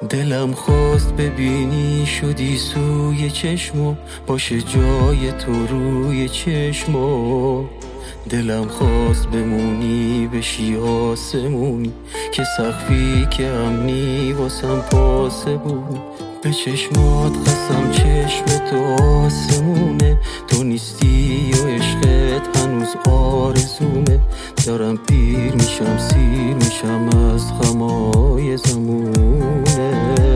دلم خواست ببینی شدی سوی چشمو، باشه جای تو روی چشمو. دلم خواست بمونی بشی آسمونی، که سقفی که امنی واسم پاسبون. به چشمات قسم چشم تو آسمونه، تو نیستی و عشقت هنوز آرزومه. دارم پیر میشم سیر میشم از خمای زمونه.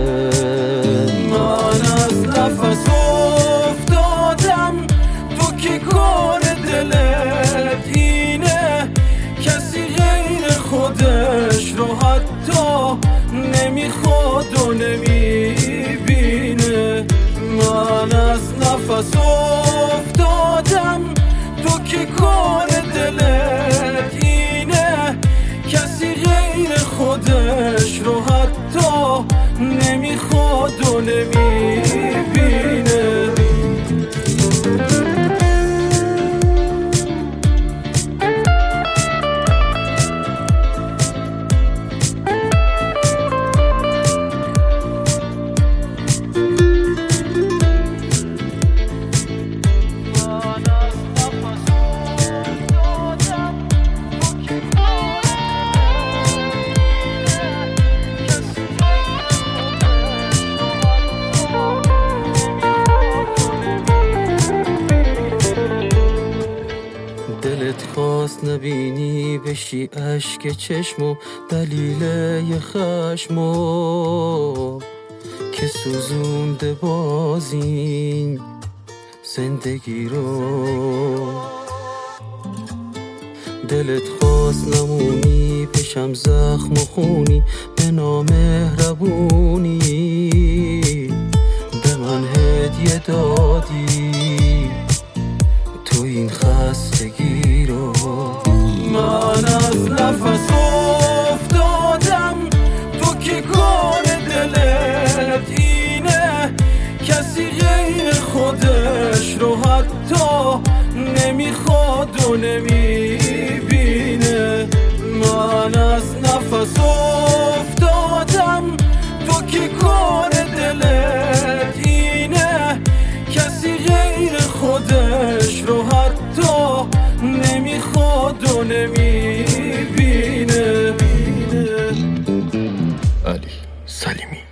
من از نفس افتادم، تو که کار دلت اینه، کسی غیر خودش رو حتی نمیخواد و نمیبینه. من از نفس افتادم، تو که کار دلت اینه، کسی غیر خودش رو حتی نمیخواد و نمیبینه. دلت خواست نبینی بشی اشک چشمو، دلیل یه خشمو که سوزونده بازین زندگی رو. دلت خواست نمونی بشم زخم و خونی، به نامهربونی به من هدیه دادی تو این خستگی رو. من از نفس افتادم، تو که کار دلت اینه، کسی غیر خودش رو حتی نمیخواد و نمیبینه. من از نفس افتادم، تو که کار دلت اینه، کسی غیر خودش رو حتی نمیخواد و نمیبینه. علی سلیمی.